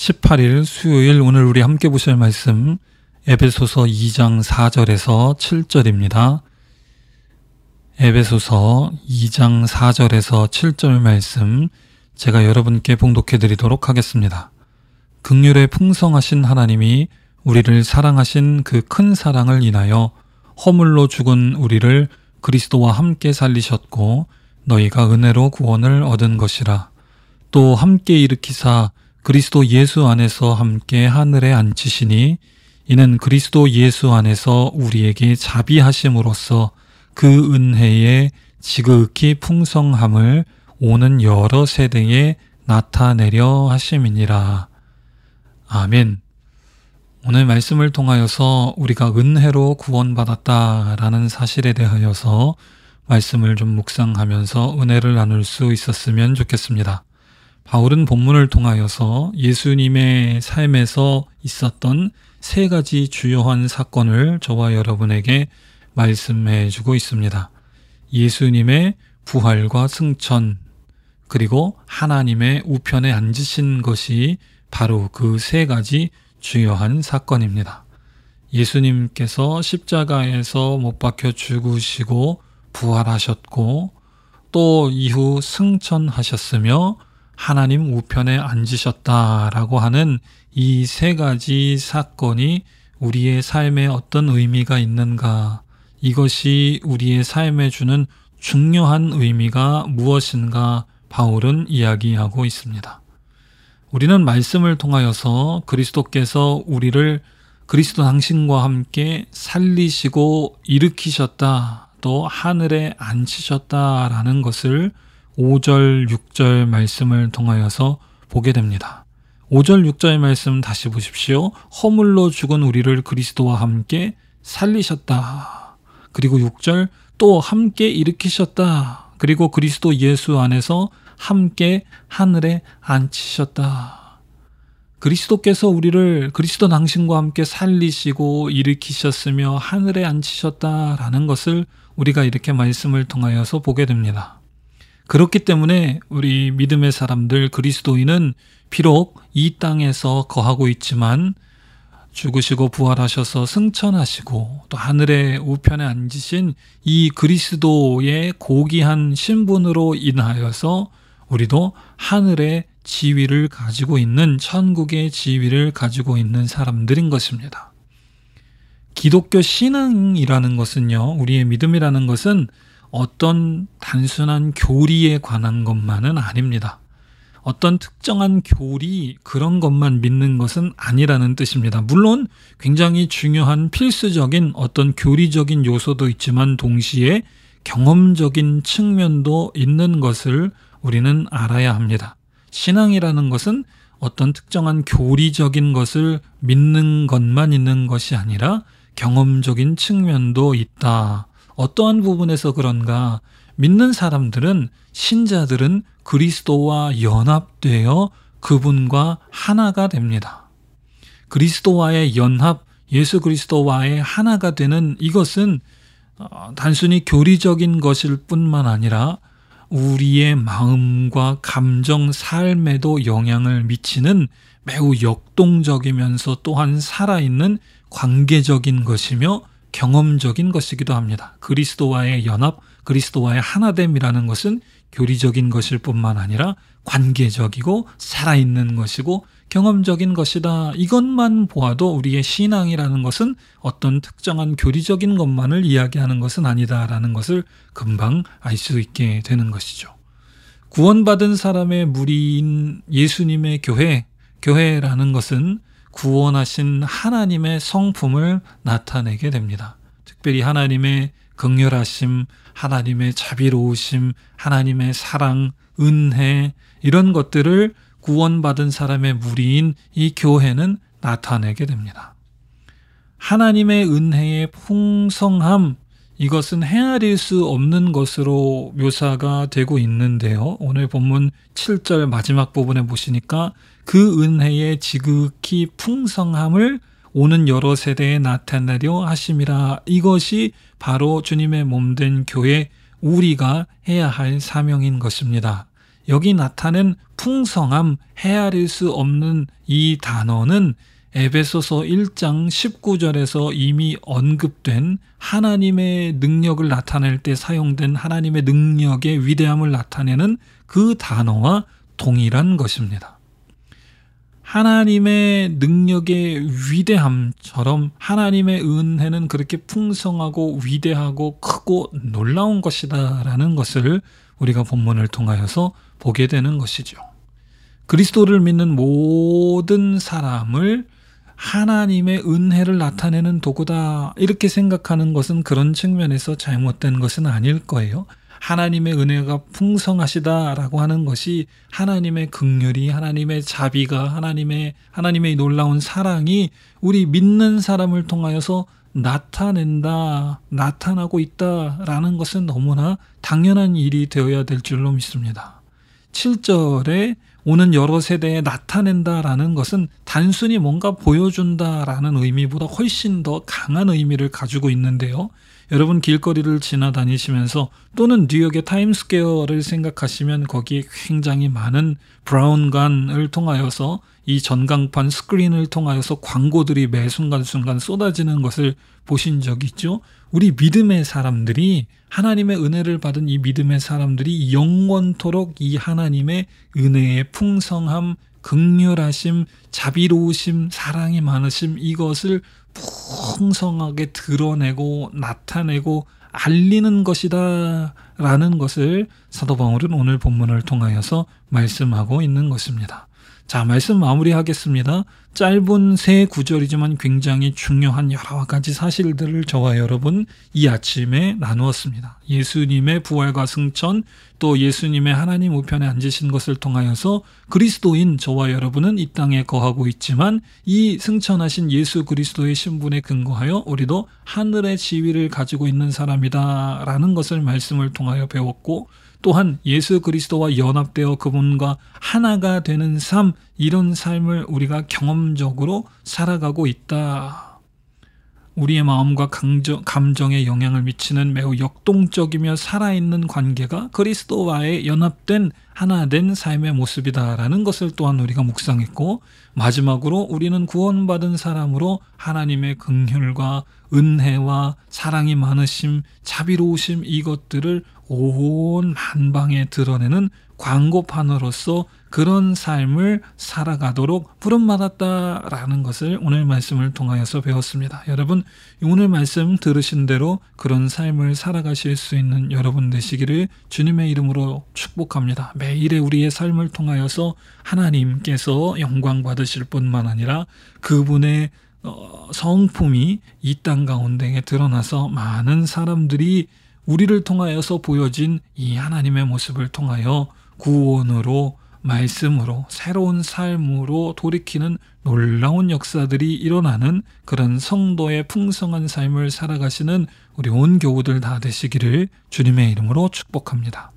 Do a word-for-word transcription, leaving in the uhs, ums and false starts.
십팔 일 수요일 오늘 우리 함께 보실 말씀 에베소서 이 장 사 절에서 칠 절입니다. 에베소서 이 장 사 절에서 칠 절 말씀 제가 여러분께 봉독해 드리도록 하겠습니다. 긍휼에 풍성하신 하나님이 우리를 사랑하신 그 큰 사랑을 인하여 허물로 죽은 우리를 그리스도와 함께 살리셨고 너희가 은혜로 구원을 얻은 것이라. 또 함께 일으키사 그리스도 예수 안에서 함께 하늘에 앉히시니 이는 그리스도 예수 안에서 우리에게 자비하심으로써 그 은혜의 지극히 풍성함을 오는 여러 세대에 나타내려 하심이니라. 아멘. 오늘 말씀을 통하여서 우리가 은혜로 구원받았다라는 사실에 대하여서 말씀을 좀 묵상하면서 은혜를 나눌 수 있었으면 좋겠습니다. 바울은 본문을 통하여서 예수님의 삶에서 있었던 세 가지 주요한 사건을 저와 여러분에게 말씀해 주고 있습니다. 예수님의 부활과 승천, 그리고 하나님의 우편에 앉으신 것이 바로 그 세 가지 주요한 사건입니다. 예수님께서 십자가에서 못 박혀 죽으시고 부활하셨고 또 이후 승천하셨으며 하나님 우편에 앉으셨다라고 하는 이 세 가지 사건이 우리의 삶에 어떤 의미가 있는가, 이것이 우리의 삶에 주는 중요한 의미가 무엇인가 바울은 이야기하고 있습니다. 우리는 말씀을 통하여서 그리스도께서 우리를 그리스도 당신과 함께 살리시고 일으키셨다, 또 하늘에 앉히셨다라는 것을 오 절, 육 절 말씀을 통하여서 보게 됩니다. 오 절, 육 절 말씀 다시 보십시오. 허물로 죽은 우리를 그리스도와 함께 살리셨다. 그리고 육 절, 또 함께 일으키셨다. 그리고 그리스도 예수 안에서 함께 하늘에 앉히셨다. 그리스도께서 우리를 그리스도 당신과 함께 살리시고 일으키셨으며 하늘에 앉히셨다라는 것을 우리가 이렇게 말씀을 통하여서 보게 됩니다. 그렇기 때문에 우리 믿음의 사람들, 그리스도인은 비록 이 땅에서 거하고 있지만 죽으시고 부활하셔서 승천하시고 또 하늘의 우편에 앉으신 이 그리스도의 고귀한 신분으로 인하여서 우리도 하늘의 지위를 가지고 있는, 천국의 지위를 가지고 있는 사람들인 것입니다. 기독교 신앙이라는 것은요, 우리의 믿음이라는 것은 어떤 단순한 교리에 관한 것만은 아닙니다. 어떤 특정한 교리, 그런 것만 믿는 것은 아니라는 뜻입니다. 물론 굉장히 중요한 필수적인 어떤 교리적인 요소도 있지만 동시에 경험적인 측면도 있는 것을 우리는 알아야 합니다. 신앙이라는 것은 어떤 특정한 교리적인 것을 믿는 것만 있는 것이 아니라 경험적인 측면도 있다. 어떠한 부분에서 그런가? 믿는 사람들은, 신자들은 그리스도와 연합되어 그분과 하나가 됩니다. 그리스도와의 연합, 예수 그리스도와의 하나가 되는 이것은 단순히 교리적인 것일 뿐만 아니라 우리의 마음과 감정, 삶에도 영향을 미치는 매우 역동적이면서 또한 살아있는 관계적인 것이며 경험적인 것이기도 합니다. 그리스도와의 연합, 그리스도와의 하나됨이라는 것은 교리적인 것일 뿐만 아니라 관계적이고 살아있는 것이고 경험적인 것이다. 이것만 보아도 우리의 신앙이라는 것은 어떤 특정한 교리적인 것만을 이야기하는 것은 아니다라는 것을 금방 알 수 있게 되는 것이죠. 구원받은 사람의 무리인 예수님의 교회, 교회라는 것은 구원하신 하나님의 성품을 나타내게 됩니다. 특별히 하나님의 긍휼하심, 하나님의 자비로우심, 하나님의 사랑, 은혜, 이런 것들을 구원받은 사람의 무리인 이 교회는 나타내게 됩니다. 하나님의 은혜의 풍성함, 이것은 헤아릴 수 없는 것으로 묘사가 되고 있는데요. 오늘 본문 칠 절 마지막 부분에 보시니까 그 은혜의 지극히 풍성함을 오는 여러 세대에 나타내려 하심이라. 이것이 바로 주님의 몸된 교회, 우리가 해야 할 사명인 것입니다. 여기 나타낸 풍성함, 헤아릴 수 없는 이 단어는 에베소서 일 장 십구 절에서 이미 언급된 하나님의 능력을 나타낼 때 사용된 하나님의 능력의 위대함을 나타내는 그 단어와 동일한 것입니다. 하나님의 능력의 위대함처럼 하나님의 은혜는 그렇게 풍성하고 위대하고 크고 놀라운 것이다라는 것을 우리가 본문을 통하여서 보게 되는 것이죠. 그리스도를 믿는 모든 사람을 하나님의 은혜를 나타내는 도구다 이렇게 생각하는 것은 그런 측면에서 잘못된 것은 아닐 거예요. 하나님의 은혜가 풍성하시다라고 하는 것이 하나님의 긍휼이, 하나님의 자비가, 하나님의 하나님의 놀라운 사랑이 우리 믿는 사람을 통하여서 나타낸다, 나타나고 있다라는 것은 너무나 당연한 일이 되어야 될 줄로 믿습니다. 칠 절에 오는 여러 세대에 나타낸다라는 것은 단순히 뭔가 보여준다라는 의미보다 훨씬 더 강한 의미를 가지고 있는데요. 여러분 길거리를 지나다니시면서 또는 뉴욕의 타임스퀘어를 생각하시면 거기에 굉장히 많은 브라운관을 통하여서 이 전광판 스크린을 통하여서 광고들이 매 순간순간 쏟아지는 것을 보신 적 있죠? 우리 믿음의 사람들이 하나님의 은혜를 받은 이 믿음의 사람들이 영원토록 이 하나님의 은혜의 풍성함, 긍휼하심, 자비로우심, 사랑이 많으심 이것을 풍성하게 드러내고 나타내고 알리는 것이다 라는 것을 사도 바울은 오늘 본문을 통하여서 말씀하고 있는 것입니다. 자, 말씀 마무리하겠습니다. 짧은 세 구절이지만 굉장히 중요한 여러 가지 사실들을 저와 여러분 이 아침에 나누었습니다. 예수님의 부활과 승천, 또 예수님의 하나님 우편에 앉으신 것을 통하여서 그리스도인 저와 여러분은 이 땅에 거하고 있지만 이 승천하신 예수 그리스도의 신분에 근거하여 우리도 하늘의 지위를 가지고 있는 사람이다 라는 것을 말씀을 통하여 배웠고, 또한 예수 그리스도와 연합되어 그분과 하나가 되는 삶, 이런 삶을 우리가 경험적으로 살아가고 있다. 우리의 마음과 감정, 감정에 영향을 미치는 매우 역동적이며 살아있는 관계가 그리스도와의 연합된 하나 된 삶의 모습이다라는 것을 또한 우리가 묵상했고, 마지막으로 우리는 구원받은 사람으로 하나님의 긍휼과 은혜와 사랑이 많으심, 자비로우심 이것들을 온 만방에 드러내는 광고판으로서 그런 삶을 살아가도록 부름받았다라는 것을 오늘 말씀을 통하여서 배웠습니다. 여러분, 오늘 말씀 들으신 대로 그런 삶을 살아가실 수 있는 여러분 되시기를 주님의 이름으로 축복합니다. 매일의 우리의 삶을 통하여서 하나님께서 영광 받으실 뿐만 아니라 그분의 성품이 이 땅 가운데에 드러나서 많은 사람들이 우리를 통하여서 보여진 이 하나님의 모습을 통하여 구원으로, 말씀으로, 새로운 삶으로 돌이키는 놀라운 역사들이 일어나는 그런 성도의 풍성한 삶을 살아가시는 우리 온 교우들 다 되시기를 주님의 이름으로 축복합니다.